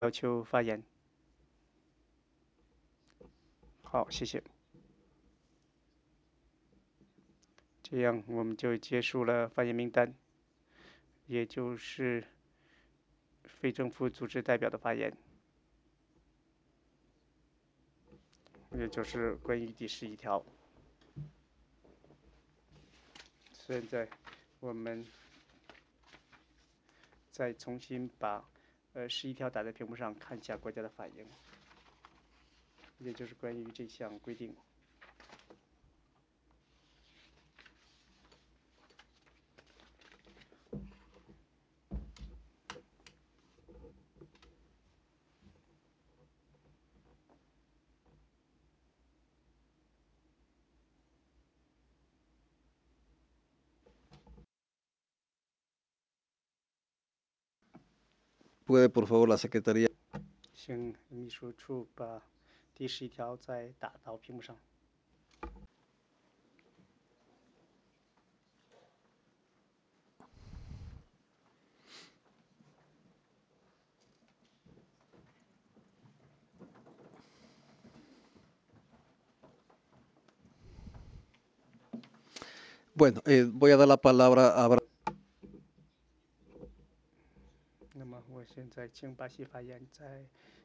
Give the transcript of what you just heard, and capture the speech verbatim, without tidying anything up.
要求发言？好，谢谢。这样我们就结束了发言名单，也就是非政府组织代表的发言，也就是关于第十一条。现在我们再重新把呃十一条打在屏幕上，看一下国家的反应，也就是关于这项规定。 ¿Puede, por favor, la Secretaría? 请秘书处把第十一条再打到屏幕上。 Bueno, eh, voy a dar la palabra a Bra- 那么我现在请巴西发言再